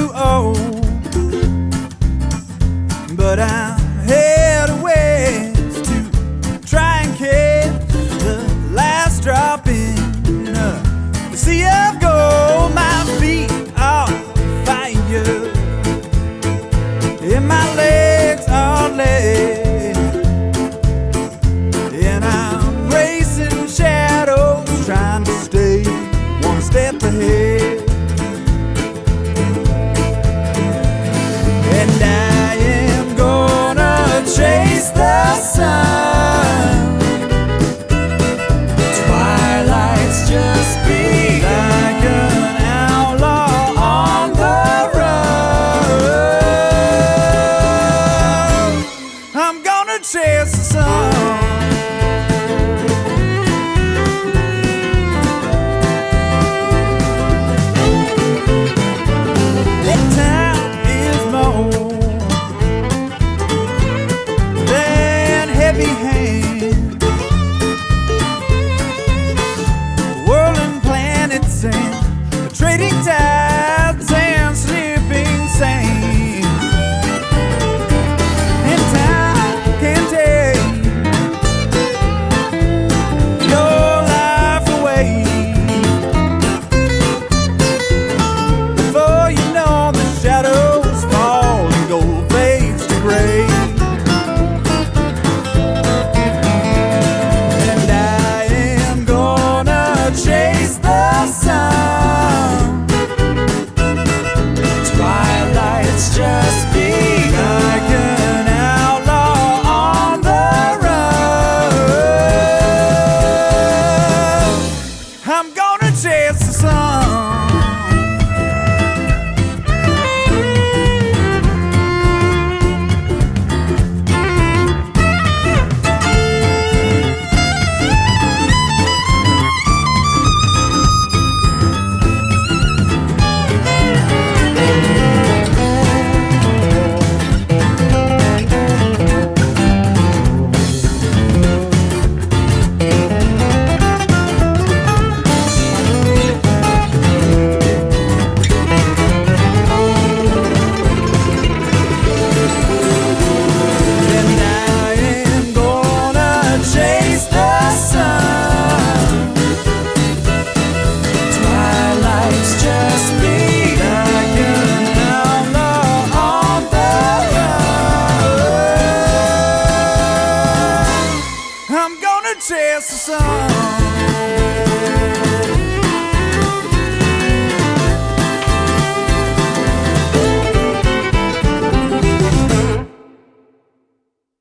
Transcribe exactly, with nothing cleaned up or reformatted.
too old, but I'm headed west to try and catch the last drop in uh, the sea of gold. My feet are fire and my legs are lead, and I'm racing shadows trying to stay one step ahead. And I am gonna chase the sun. Twilight's just begun, like an outlaw on the run. I'm gonna chase the sun. Trading tides and slipping sand, and time can take your life away. Before you know, the shadows fall and go fades to gray. And I am gonna chase the sun. Just be like an outlaw on the run. I'm gonna chase the sun. I'm gonna chase the sun.